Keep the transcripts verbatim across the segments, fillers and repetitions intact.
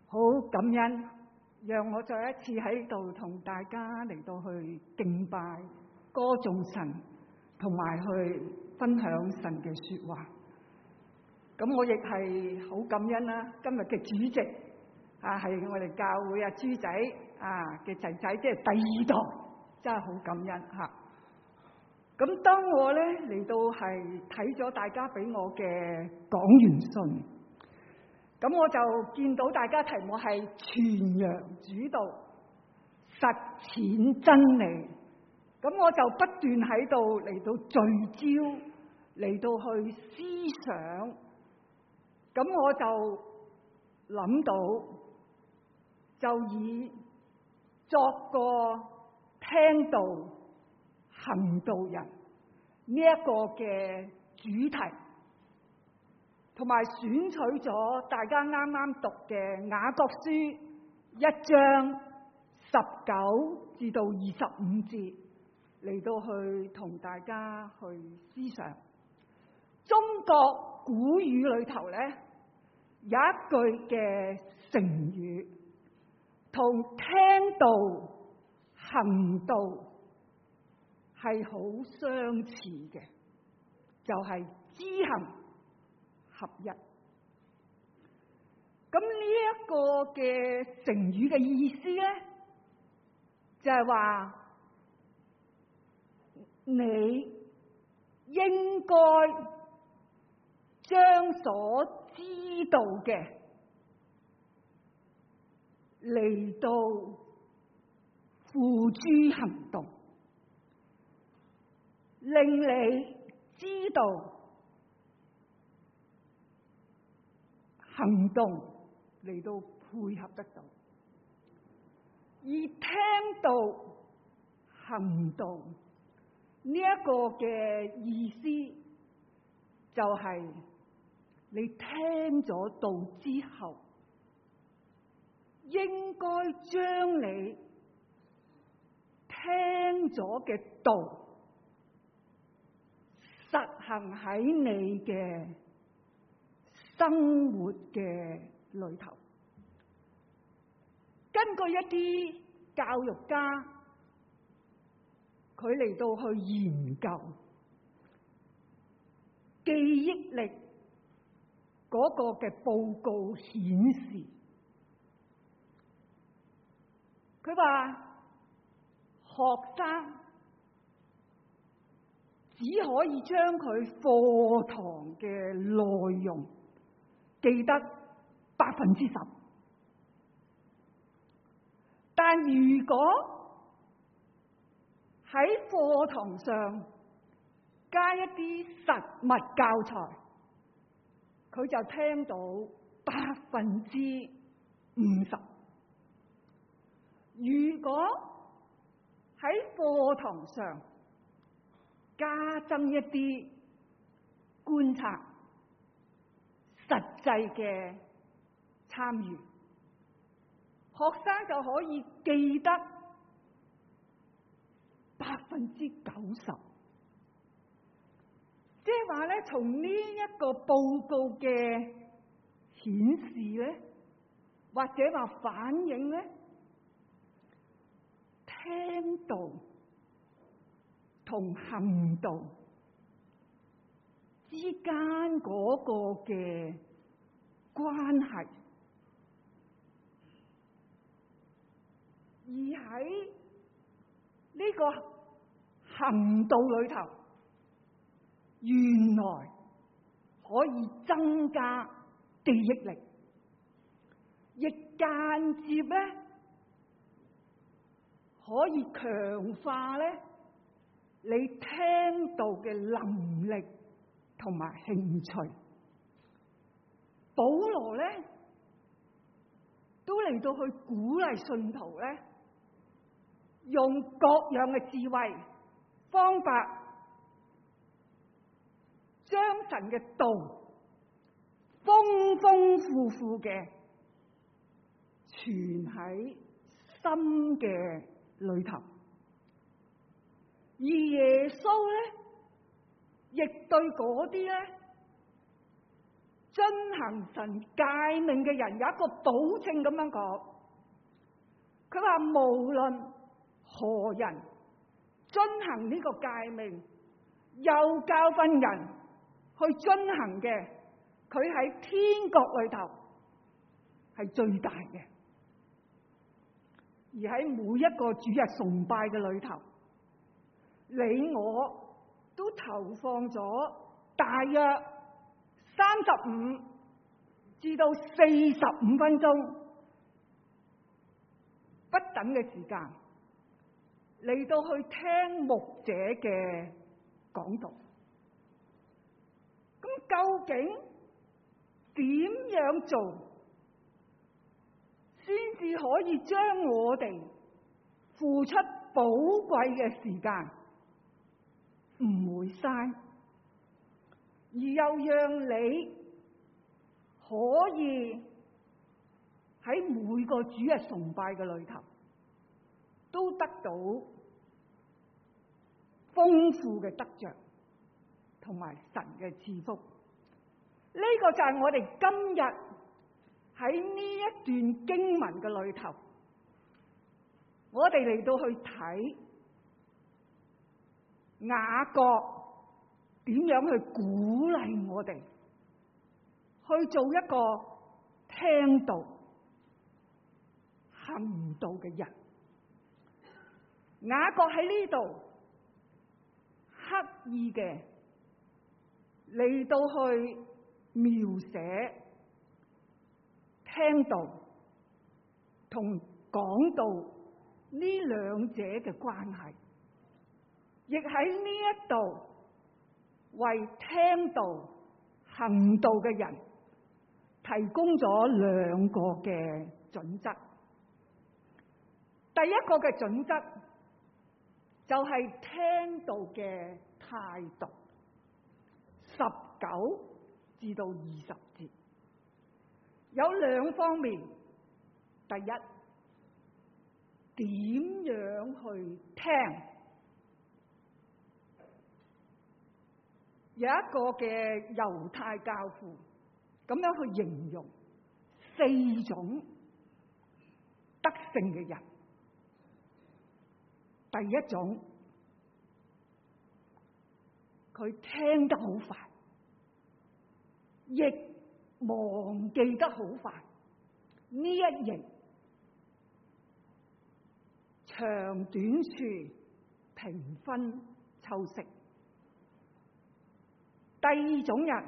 好感恩，讓我再一次喺度同大家嚟到去敬拜、歌頌神，同埋去分享神嘅說話。咁我亦係好感恩啦，今日嘅主席啊係我哋教會阿豬仔啊嘅仔仔，即係第二代，真係好感恩吓。咁當我咧嚟到係睇咗大家俾我嘅講員信，咁我就見到大家題目係傳揚主道、實踐真理。咁我就不斷喺度嚟到聚焦，嚟到去思想。咁我就諗到，就以作個聽道行道人呢一個嘅主題，同埋選取咗大家啱啱讀嘅雅各書一章十九至到二十五節嚟到去同大家去思想。中國古語裏頭咧有一句嘅成語，同聽道行道係好相似嘅，就係知行合一。咁呢一個嘅成語嘅意思咧，就係話你應該將所知道嘅嚟到付諸行動，令你知道行動嚟到配合得到，而聽道行動呢一個嘅意思就係你聽咗道之後，應該將你聽咗嘅道實行喺你嘅生活嘅裏頭。根據一啲教育家，佢嚟到去研究記憶力嗰個嘅報告顯示，佢話學生只可以將佢課堂嘅內容記得百分之十，但如果喺課堂上加一啲實物教材，佢就聽到百分之五十。如果喺課堂上加增一啲觀察、實際嘅參與，學生就可以記得百分之九十。即係話咧，從呢一個報告嘅顯示咧，或者話反映咧，聽道同行道之間嗰個嘅關係，而喺呢個行道裏頭，原來可以增加記憶力，亦間接咧可以強化咧你聽道嘅能力同埋興趣。保羅咧都嚟到去鼓勵信徒咧，用各樣嘅智慧方法，將神嘅道豐豐富富嘅存喺心嘅裏頭。而耶穌咧，亦對嗰啲咧將遵行神誡命嘅人有一個保證咁樣講，佢話無論何人遵行呢個誡命，又教訓人去遵行嘅，佢喺天國裏頭係最大嘅。而喺每一個主日崇拜嘅裏頭，你我都投放咗大約三十五至到四十五分鐘不等嘅時間嚟到去聽牧者嘅講道。咁究竟點樣做先至可以將我哋付出寶貴嘅時間唔會嘥，而又讓你可以喺每個主日崇拜嘅裏頭都得到豐富嘅得着同埋神嘅賜福？呢個就係我哋今日喺呢一段經文嘅裏頭，我哋嚟到去睇雅各點樣去鼓勵我哋去做一個聽道行道嘅人。雅各喺呢度刻意嘅嚟到去描寫聽道同講道呢兩者嘅關係，亦喺呢一度為聽道行道嘅人提供咗兩個嘅準則。第一個嘅準則就係聽道嘅態度，十九至到二十節有兩方面。第一，點樣去聽？有一個嘅猶太教父咁樣去形容四種得勝嘅人。第一種，佢聽得好快，亦忘記得好快。呢一型長短處平分秋色。第二種人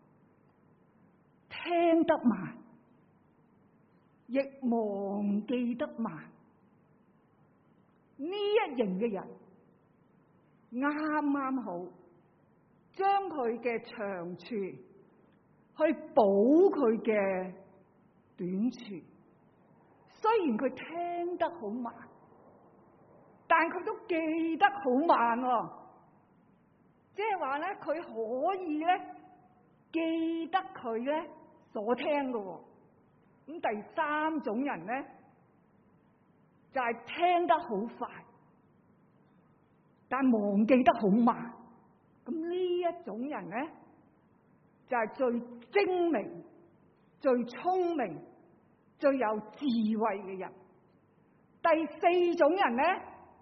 聽得慢，亦忘記得慢。呢一型嘅人啱啱好將佢嘅長處去補佢嘅短處。雖然佢聽得好慢，但佢都記得好慢喎。即係話咧，佢可以咧記得佢咧所聽嘅喎。咁第三種人咧就係聽得好快，但忘記得好慢。咁呢一種人咧就係最精明、最聰明、最有智慧嘅人。第四種人咧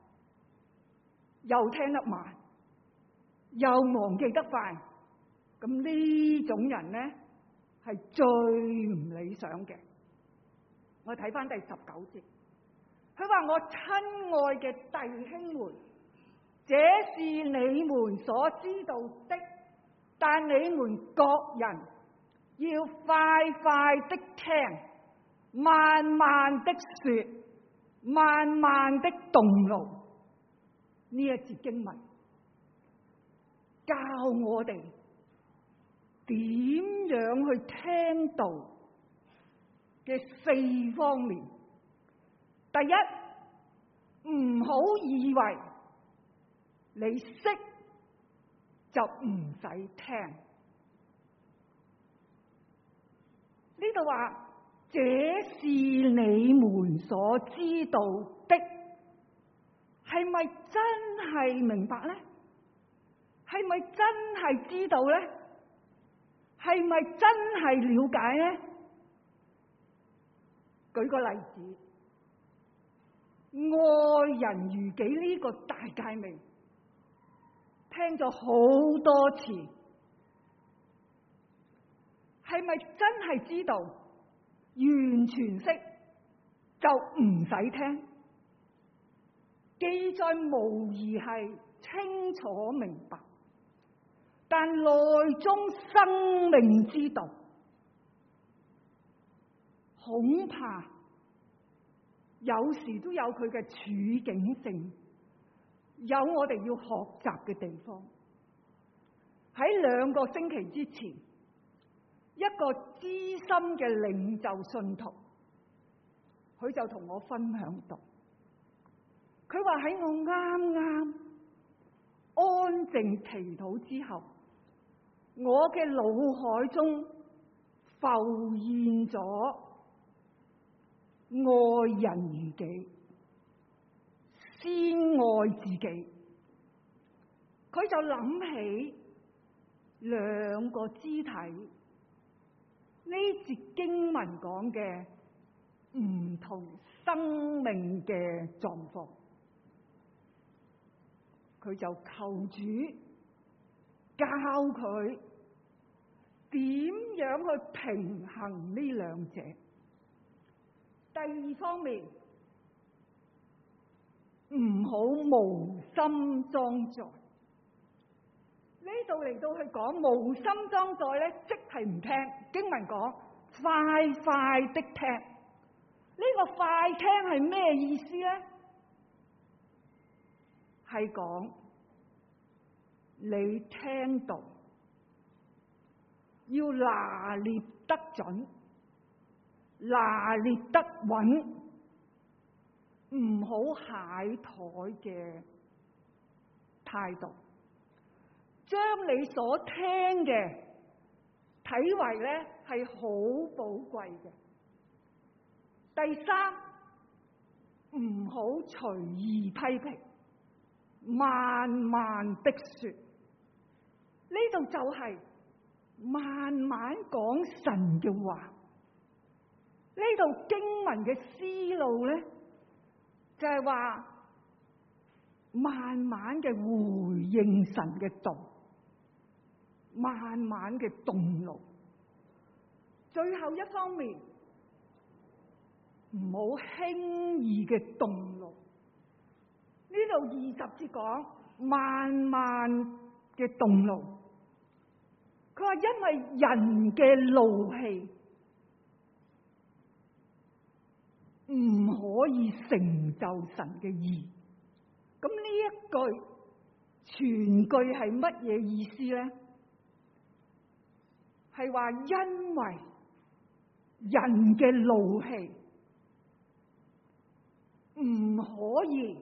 又聽得慢，又忘記得快。咁呢種人咧係最唔理想嘅。我睇翻第十九節，佢話：我親愛嘅弟兄們，這是你們所知道的，但你們各人要快快的聽，慢慢的說，慢慢的動怒。呢一節經文教我哋點樣去聽道嘅四方面。第一，唔好以為你識就唔使聽。呢度話，這是你們所知道的，係咪真係明白呢？係咪真係知道呢？係係咪真係了解呢？舉個例子，愛人如己呢個大誡命，聽咗好多次，係咪真係知道完全識就唔使聽？記載無疑係清楚明白，但內中生命之道，恐怕有時都有佢嘅處境性，有我哋要學習嘅地方。喺兩個星期之前，一個資深嘅領袖信徒，佢就同我分享到，佢話喺我啱啱安靜祈禱之後，我嘅腦海中浮現咗愛人如己，先愛自己。佢就諗起兩個肢體，呢節經文講嘅唔同生命嘅狀況，佢就求主教佢點樣去平衡呢兩者。第二方面，唔好無心裝載。呢度嚟到去講無心裝載咧，即係唔聽。經文講快快的聽，呢個快聽係咩意思咧？係講你聽到要拿捏得準，拿捏得穩，唔好懈怠嘅態度，將你所聽嘅睇為咧係好寶貴嘅。第三，唔好隨意批評，慢慢的說。呢度就係慢慢講神嘅話。呢度經文嘅思路咧，就係話慢慢嘅回應神嘅道，慢慢嘅動怒。最後一方面，唔好輕易嘅動怒。呢度二十節講慢慢嘅動怒，佢話因為人嘅怒氣唔可以成就神嘅義。咁呢一句全句係乜嘢意思咧？係話因為人嘅怒氣唔可以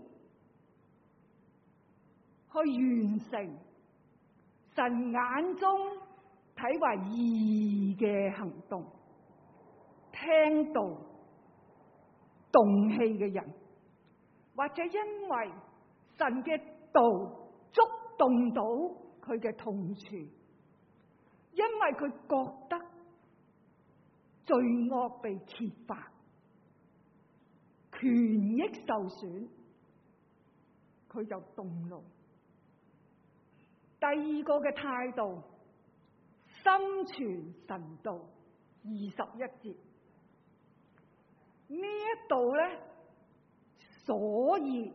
去完成神眼中睇為義嘅行動，聽道動氣嘅人，或者因為神嘅道觸動到佢嘅痛處，因為佢覺得罪惡被揭發，權益受損，佢就動怒。第二個嘅態度，心存神道，二十一節。呢一度咧，所以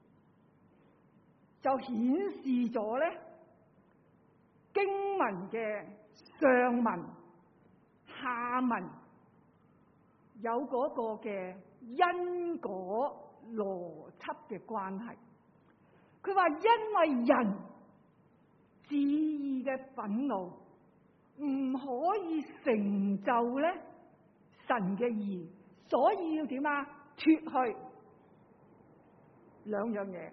就顯示咗咧經文嘅上文下文有嗰個嘅因果邏輯嘅關係。佢話因為人自義嘅憤怒唔可以成就咧神嘅義，所以要點啊？脫去兩樣嘢，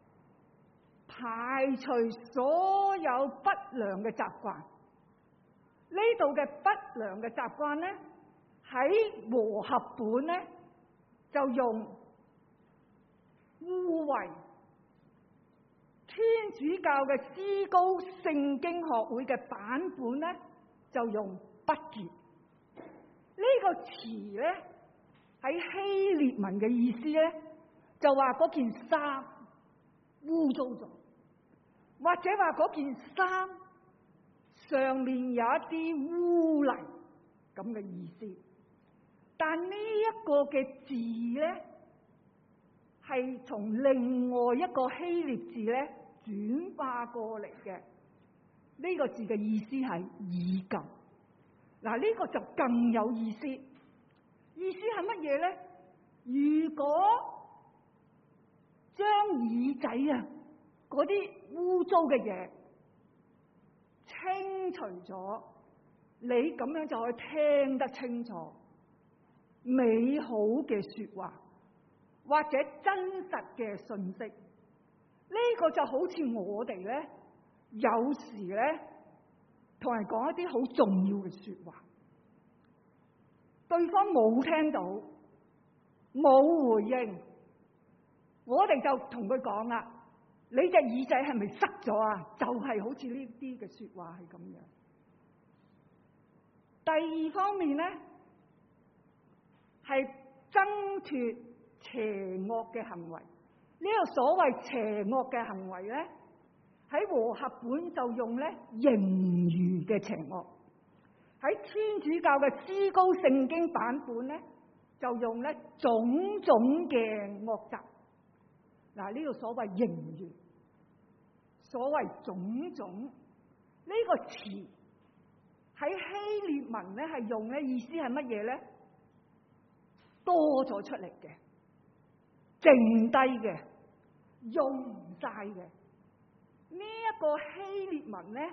排除所有不良嘅習慣。呢度嘅不良嘅習慣咧，喺和合本咧就用污穢。天主教嘅思高聖經學會嘅版本咧就用不潔。呢個詞咧喺希臘文嘅意思咧，就話嗰件衫污糟咗，或者話嗰件衫上面有一啲污泥咁嘅意思。但呢一個嘅字咧，係從另外一個希臘字咧轉化過嚟嘅。呢個字嘅意思係以舊。嗱，呢個就更有意思。意思係乜嘢咧？如果將耳仔啊嗰啲污糟嘅嘢清除咗，你咁樣就可以聽得清楚美好嘅說話，或者真實嘅信息。呢個就好似我哋咧，有時咧同人講一啲好重要嘅說話，對方冇聽到，冇回應，我哋就同佢講啦：你隻耳仔係咪塞咗啊？就係好似呢啲嘅說話係咁樣。第二方面咧，係掙脫邪惡嘅行為。呢個所謂邪惡嘅行為咧，喺和合本就用咧盈餘嘅邪惡，喺天主教嘅思高聖經版本咧就用咧種種嘅惡習。嗱，呢個所謂盈餘，所謂種種呢個詞喺希臘文咧係用咧，意思係乜嘢咧？多咗出嚟嘅，剩低嘅，用唔晒嘅。呢一個希臘文咧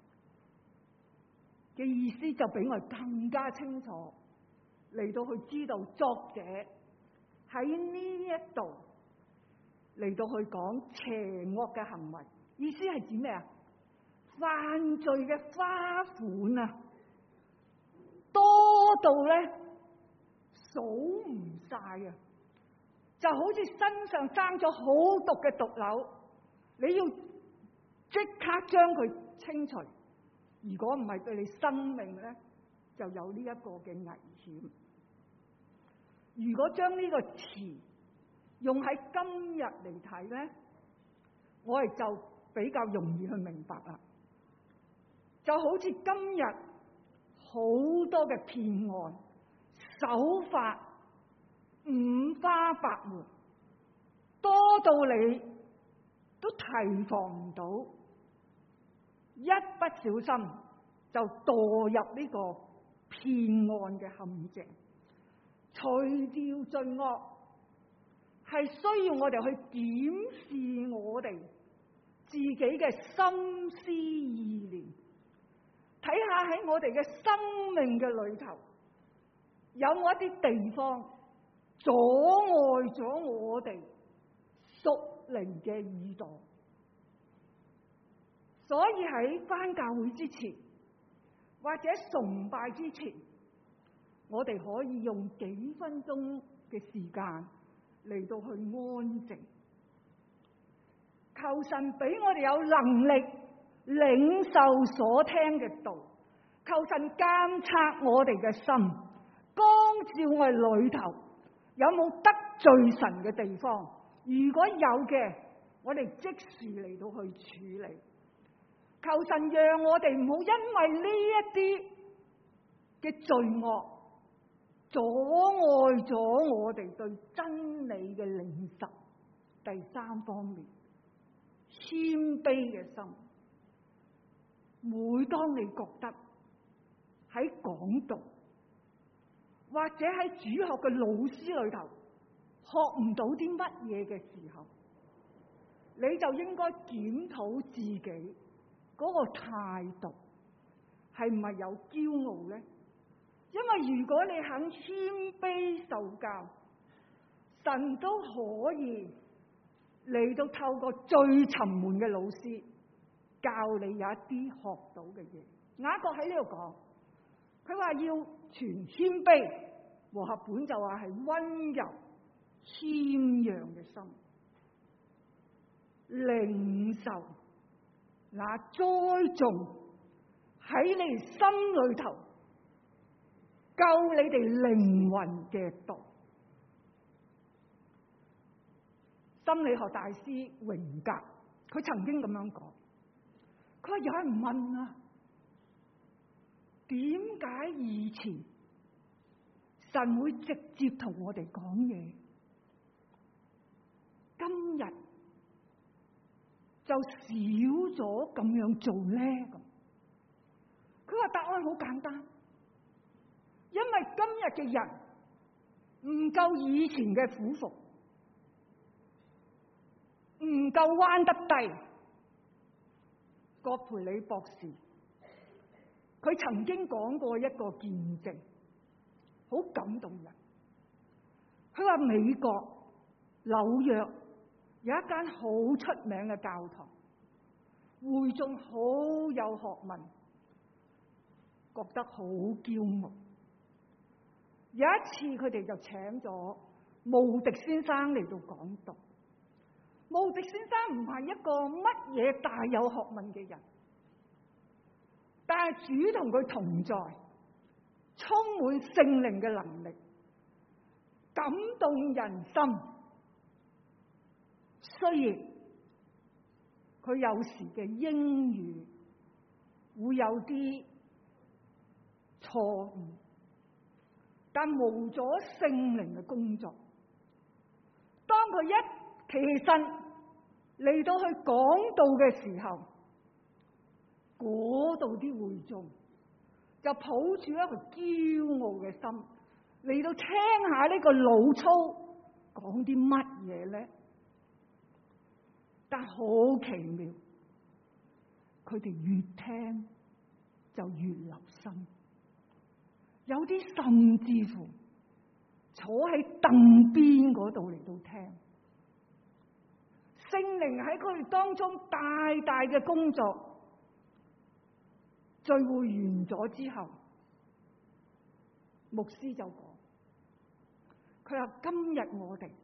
嘅意思就比我哋更加清楚，嚟到去知道作者喺呢一度嚟到去講邪惡嘅行為。意思係指咩啊？犯罪嘅花款啊，多到咧數唔晒啊！就好似身上生咗好毒嘅毒瘤，你要即刻將佢清除。如果唔係，對你生命咧就有呢一個嘅危險。如果將呢個詞用喺今日嚟睇咧，我哋就比較容易去明白啦。就好似今日好多嘅騙案手法五花八門，多到你都提防唔到，一不小心就墮入呢個騙案嘅陷阱。除掉罪惡係需要我哋去檢視我哋自己嘅心思意念，睇下喺我哋嘅生命嘅裏頭有冇一啲地方阻礙咗我哋屬靈嘅耳朵。所以喺返教會之前或者崇拜之前，我哋可以用幾分鐘嘅時間嚟到去安靜，求神俾我哋有能力領受所聽嘅道，求神監察我哋嘅心，光照我哋裏頭有冇得罪神嘅地方。如果有嘅，我哋即時嚟到去處理。求神讓我哋唔好因為呢一啲嘅罪惡阻礙咗我哋對真理嘅領受。第三方面，謙卑嘅心。每當你覺得喺講道或者喺主學嘅老師裏頭學唔到啲乜嘢嘅時候，你就應該檢討自己嗰個態度係唔係有驕傲呢？因為如果你肯謙卑受教，神都可以嚟到透過最沉悶嘅老師教你有一啲學到嘅嘢。雅各喺呢度講，佢話要存謙卑，和合本就話係溫柔謙讓嘅心，領受那栽種喺你心裏頭救你哋靈魂嘅道。心理學大師榮格佢曾經咁樣講，佢話有人問啊，點解以前神會直接同我哋講嘢，今日就少咗咁樣做咧？咁佢話答案好簡單，因為今日嘅人唔夠以前嘅苦服，唔夠彎得低。葛培理博士佢曾經講過一個見證，好感動人。佢話美國紐約有一間好出名嘅教堂，會眾好有學問，覺得好驕傲。有一次佢哋就請咗慕迪先生嚟到講道。慕迪先生唔係一個乜嘢大有學問嘅人，但係主同佢同在，充滿聖靈嘅能力，感動人心。雖然佢有時嘅英語會有啲錯誤，但無阻聖靈嘅工作。當佢一起身嚟到去講道嘅時候，嗰度啲會眾就抱住一個驕傲嘅心嚟到聽下呢個老粗講啲乜嘢咧。但好奇妙，佢哋越聽就越留心，有啲甚至乎坐喺凳邊嗰度嚟到聽。聖靈喺佢哋當中大大嘅工作。聚會完咗之後，牧師就講，佢話今日我哋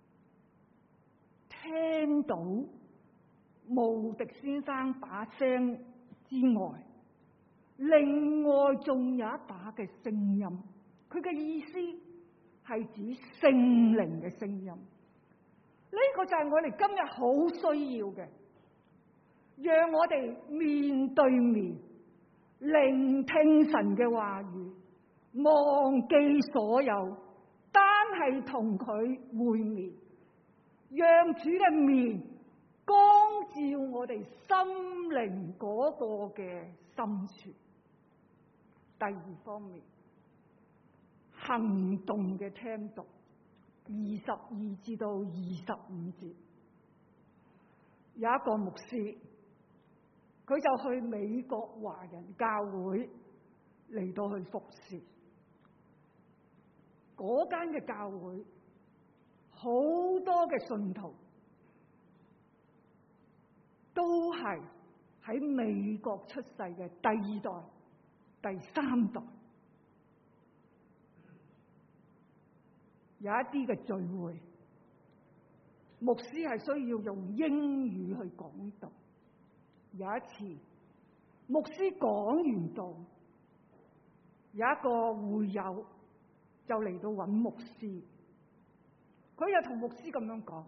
聽到慕迪先生把聲之外，另外仲有一把嘅聲音。佢嘅意思係指聖靈嘅聲音。呢個就係我哋今日好需要嘅，讓我哋面對面聆聽神嘅話語，忘記所有，單係同佢會面，讓主嘅面光照我哋心靈嗰個嘅深處。第二方面，行動嘅聽讀。二十二至到二十五節，有一個牧師，佢就去美國華人教會嚟到去服侍。嗰間嘅教會好多嘅信徒都係喺美國出世嘅第二代、第三代。有一啲嘅聚會，牧師係需要用英語去講道。有一次，牧師講完道，有一個會友就嚟到揾牧師，佢又同牧師咁樣講，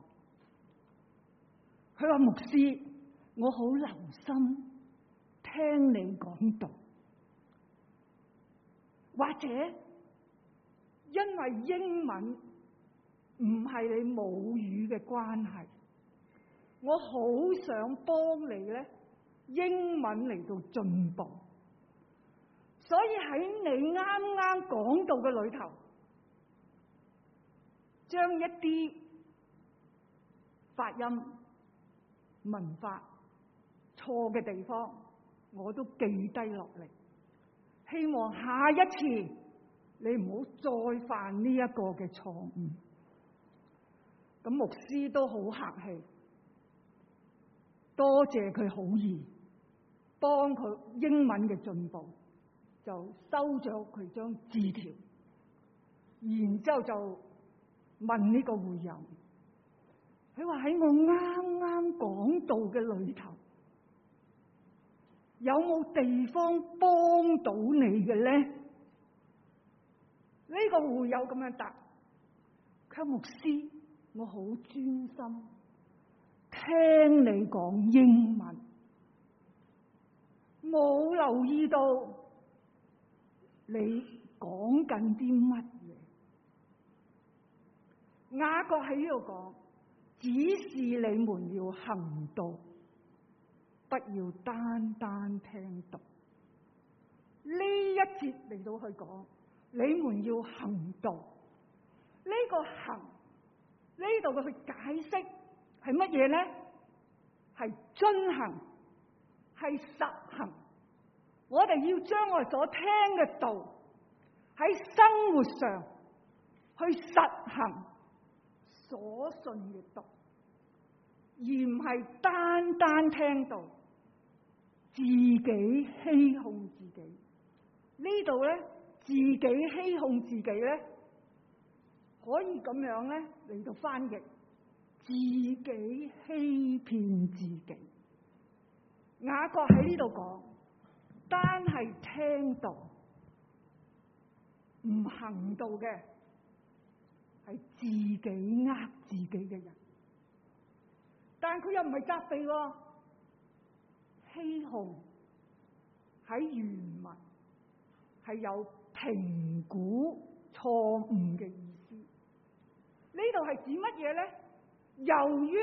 佢話牧師，我好留心聽你講道，或者因為英文唔係你母語嘅關係，我好想幫你咧英文嚟到進步，所以喺你啱啱講道嘅裏頭，將一啲發音、文法錯嘅地方，我都記低落嚟，希望下一次你唔好再犯呢一個嘅錯誤。咁牧師都好客氣，多謝佢好意，幫佢英文嘅進步，就收咗佢張字條，然之後就問呢個會友，佢話喺我啱啱講道嘅裏頭， 有冇地方幫到你嘅咧？呢、這個會友咁樣答：佢牧師，我好專心聽你講英文，冇留意到你講緊啲乜嘢。雅各喺呢度講，只是你們要行道，不要單單聽道。呢一節嚟到去講，你們要行道。呢、這個行呢度嘅去解釋係乜嘢咧？係遵行，係實行。我哋要將我哋所聽嘅道喺生活上去實行所信嘅道，而唔係單單聽道，自己欺哄自己。呢度咧，自己欺哄自己咧，可以咁樣咧嚟到翻譯，自己欺騙自己。雅各喺呢度講，單係聽道唔行道嘅，係自己呃自己嘅人。但佢又唔係責備喎，欺哄喺原文係有評估錯誤嘅意思。呢度係指乜嘢咧？由於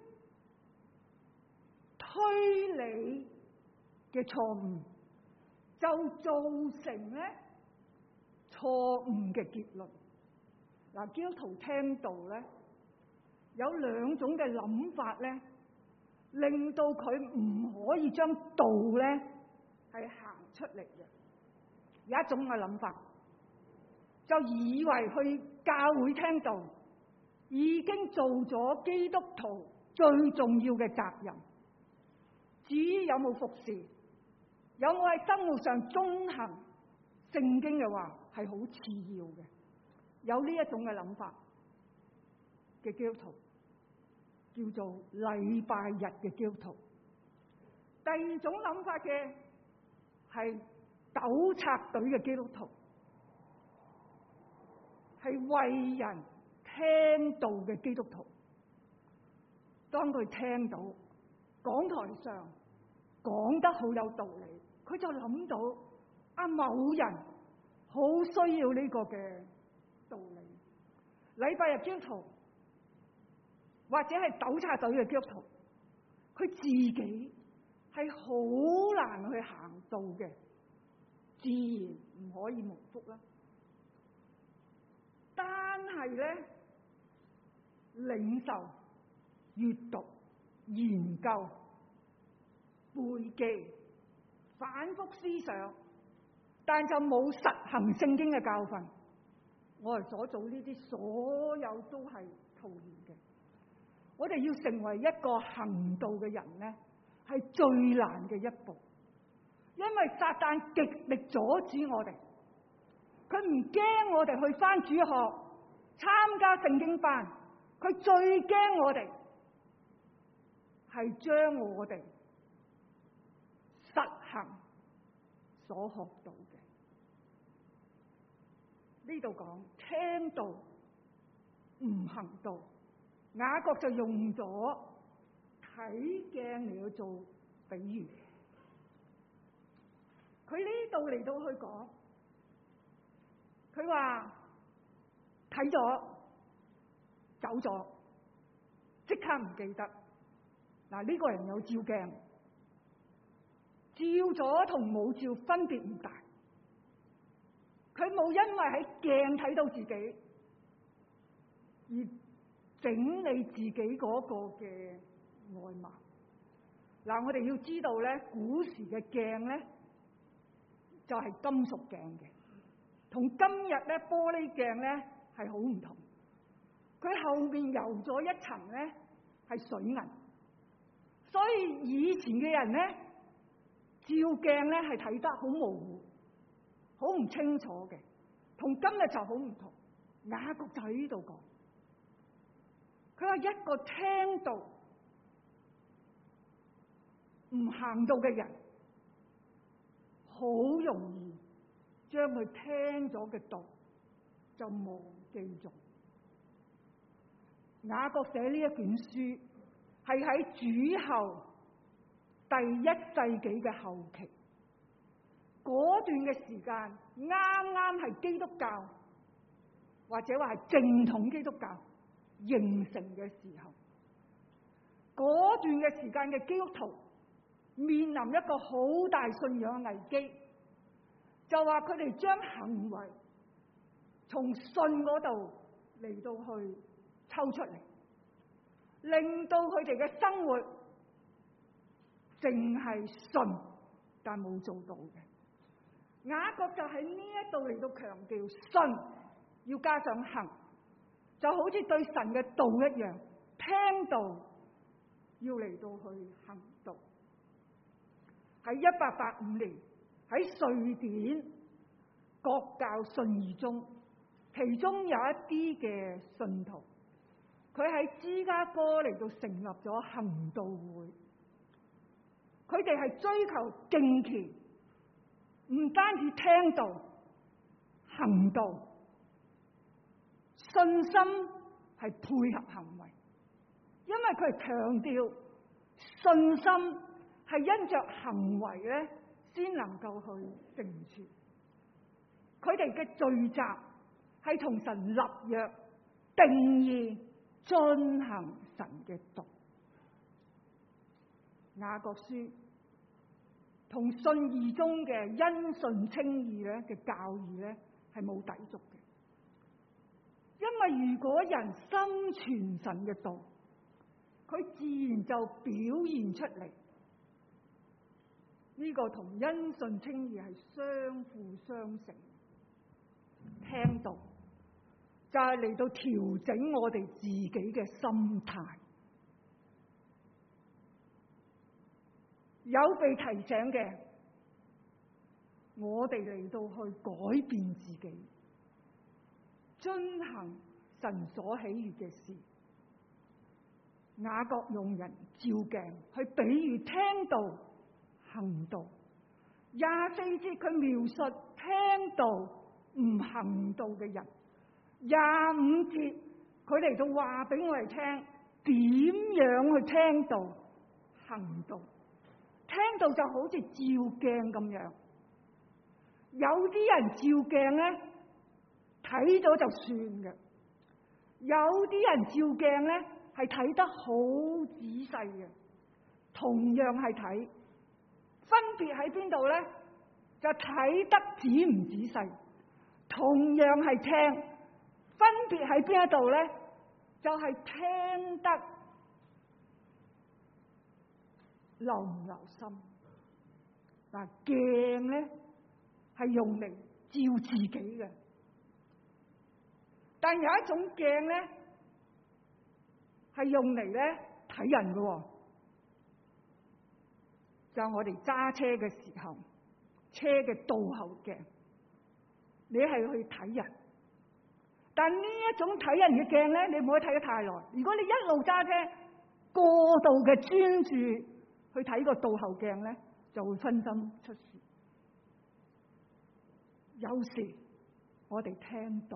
推理嘅錯誤，就造成咧錯誤嘅結論。嗱，基督徒聽道咧，有兩種嘅諗法咧，令到佢唔可以將道咧係行出嚟嘅。有一種嘅諗法，就以為去教會聽道已經做咗基督徒最重要嘅責任。至於有冇服侍，有冇喺生活上遵行聖經嘅話，係好次要嘅。有呢一種嘅諗法嘅基督徒，叫做禮拜日嘅基督徒。第二種諗法嘅係糾察隊嘅基督徒，係為人聽道嘅基督徒。當佢聽到講台上講得好有道理，佢就諗到啊，某人好需要呢個嘅道理。禮拜日基督徒或者係糾察隊嘅基督徒，佢自己係好難去行道嘅，自然唔可以蒙福啦。單係咧領受、閱讀、研究、背記、反覆思想，但就冇實行聖經嘅教訓。我哋所做呢啲所有都係徒然嘅。我哋要成為一個行道嘅人咧，係最難嘅一步，因為撒旦極力阻止我哋。佢唔驚我哋去返主學、參加聖經班，佢最驚我哋係將我哋實行所學到嘅。呢度講聽道唔行道，雅各就用咗睇鏡嚟去做比喻。佢呢度嚟到去講，佢話睇咗走咗，即刻唔記得。嗱，呢個人有照鏡，照咗同冇照分別唔大。佢冇因為喺鏡睇到自己而整理自己嗰個嘅外貌。嗱，我哋要知道咧，古時嘅鏡咧就係金屬鏡嘅，同今日咧玻璃鏡咧係好唔同。佢後面油咗一層咧係水銀，所以以前嘅人咧照鏡咧係睇得好模糊，好唔清楚嘅，同今日就好唔同。雅各就喺呢度講，佢話一個聽道唔行道嘅人， 好容易將佢聽咗嘅道就忘記咗。雅各寫呢一卷書係喺主後第一世紀嘅後期，嗰段嘅時間啱啱係基督教或者話係正統基督教形成嘅時候，嗰段嘅時間嘅基督徒面臨一個好大信仰危機，就話佢哋將行為從信嗰度嚟到去抽出嚟，令到佢哋嘅生活淨係信但冇做到嘅。雅各就喺呢一度嚟到強調，信要加上行，就好似對神嘅道一樣，聽道要嚟到去行道。喺一八八五年喺瑞典國教信義中，其中有一啲嘅信徒，佢喺芝加哥嚟到成立咗行道會。佢哋係追求敬虔，唔單止聽道行道，信心係配合行為，因為佢係強調信心係因着行為咧先能夠去成全。佢哋嘅聚集係同神立約，定義遵行神嘅道。雅各書同信義中嘅因信稱義咧嘅教義咧係冇抵觸嘅，因為如果人心存神嘅道，佢自然就表現出嚟。呢、這個同因信稱義係相輔相成。聽道就係嚟到調整我哋自己嘅心態。有被提醒嘅，我哋嚟到去改變自己，遵行神所喜悅嘅事。雅各用人照鏡去比喻聽道行道。廿四節佢描述聽道唔行道嘅人。廿五節佢嚟到話俾我哋聽點樣去聽道行道。聽道就好似照鏡咁樣，有啲人照鏡咧睇咗就算嘅，有啲人照鏡咧係睇得好仔細嘅。同樣係睇，分別喺邊度咧？就睇得仔唔仔細。同樣係聽，分別喺邊一度咧？就係、是、聽得留唔留心。嗱，鏡咧係用嚟照自己嘅，但有一種鏡咧係用嚟咧睇人嘅，就係我哋揸車嘅時候，車嘅倒後鏡，你係去睇人。但呢一種睇人嘅鏡咧，你唔可以睇得太耐。如果你一路揸車過度嘅專注去睇個倒後鏡咧，就會分心出事。有時我哋聽道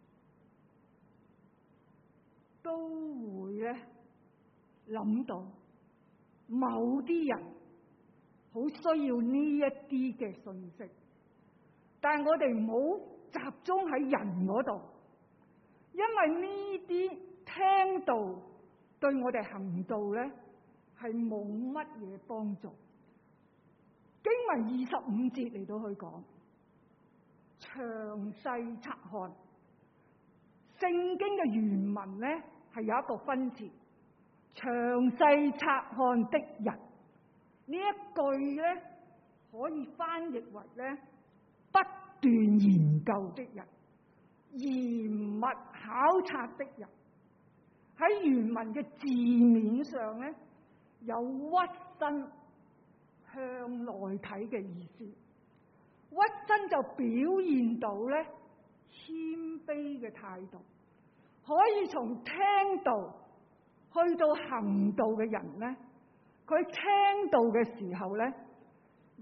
都會咧諗到某啲人好需要呢一啲嘅信息，但係我哋唔好集中喺人嗰度，因為呢啲聽道對我哋行道咧係冇乜嘢幫助。經文二十五節嚟到去講，詳細察看。聖經嘅原文咧係有一個分詞，詳細察看的人。呢一句咧可以翻譯為咧不斷研究的人，嚴密考察的人。喺原文嘅字面上咧有屈身向內睇嘅意思，屈身就表現到咧謙卑嘅態度。可以從聽道去到行道嘅人咧，佢聽道嘅時候咧，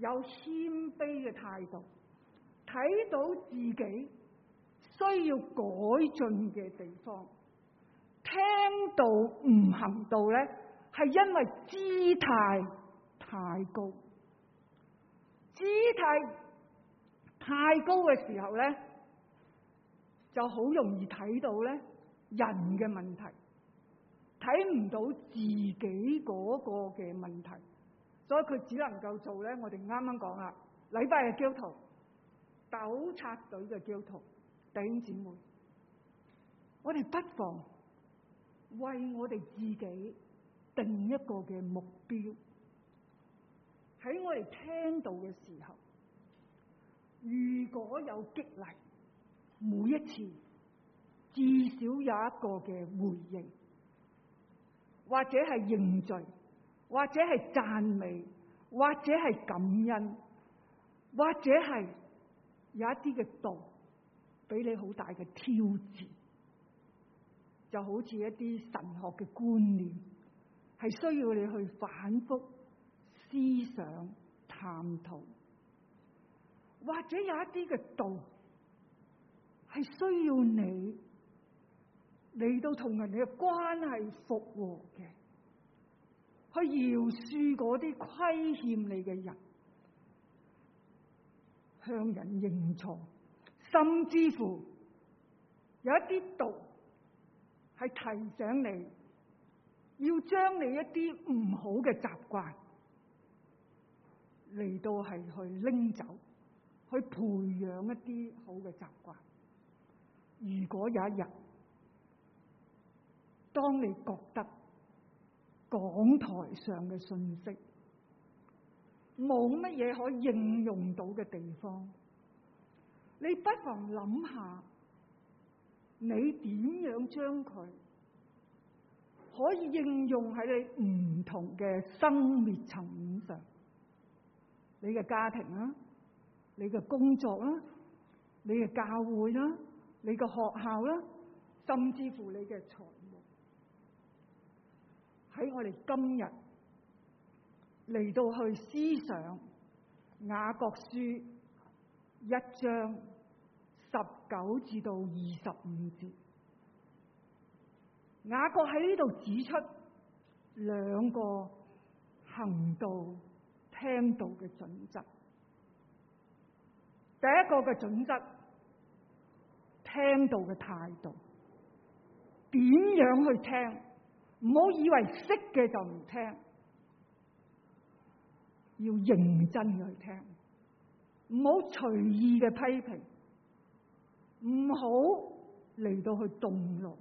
有謙卑嘅態度，睇到自己需要改進嘅地方，聽到唔行道咧，係因為姿態太高，姿態太高嘅時候咧，就好容易睇到咧人嘅問題，睇唔到自己嗰個嘅問題，所以佢只能夠做咧，我哋啱啱講啦，禮拜日基督徒、糾察隊嘅基督徒，弟兄姊妹，我哋不妨為我哋自己定一個嘅目標，喺我哋聽到嘅時候，如果有激勵，每一次至少有一個嘅回應，或者係認罪，或者係讚美，或者係感恩，或者係有一啲嘅道俾你好大嘅挑戰，就好似一啲神學嘅觀念，係需要你去反覆思想探討，或者有一啲嘅道係需要你嚟到同人哋嘅關係復和嘅，去饒恕嗰啲虧欠你嘅人，向人認錯，甚至乎有一啲道係提醒你要將你一啲唔好嘅習慣嚟到係去拎走，去培養一啲好嘅習慣。如果有一日，當你覺得講台上嘅信息冇乜嘢可以應用到嘅地方，你不妨諗下，你點樣將佢可以應用喺你唔同嘅生命層面上？你嘅家庭啦，你嘅工作啦，你嘅教會啦，你嘅學校啦，甚至乎你嘅財務。喺我哋今日嚟到去思想雅各書一章十九至到二十五節，雅各喺呢度指出兩個行道聽道嘅準則。第一個嘅準則，聽道嘅態度，點樣去聽？唔好以為識嘅就唔聽，要認真去聽，唔好隨意嘅批評，唔好嚟到去動怒。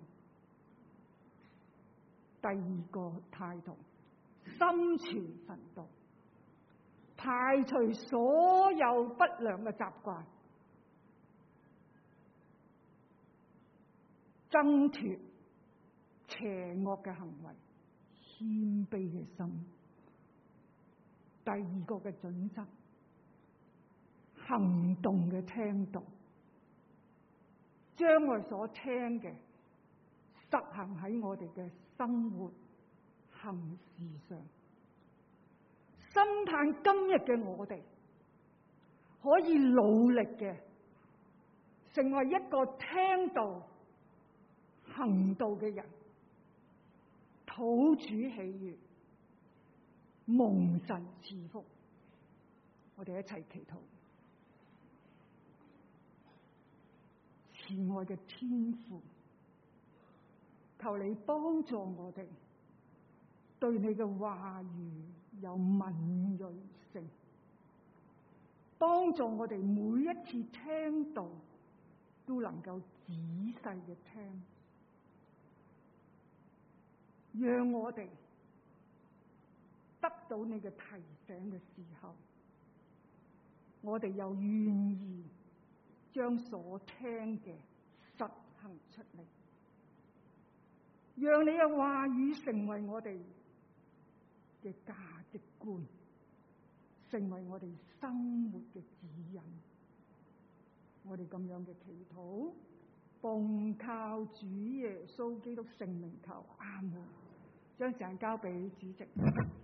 第二個態度，心存神道，排除所有不良嘅習慣，掙脫邪惡嘅行為，謙卑嘅心。第二個嘅準則，行動嘅聽道，將我哋所聽嘅實行喺我哋嘅生活行事上。深盼今日嘅我哋可以努力嘅成為一個聽道行道嘅人，討主喜悅，蒙神賜福。我哋一齊祈禱。慈愛嘅天父，求你幫助我哋對你嘅話語有敏銳性，幫助我哋每一次聽道都能夠仔細嘅聽，讓我哋得到你嘅提醒嘅時候，我哋又願意將所聽嘅實行出嚟，讓你嘅話語成為我哋嘅價值觀，成為我哋生活嘅指引。我哋咁樣嘅祈禱，奉靠主耶穌基督聖名求，阿門。將時間交俾主席。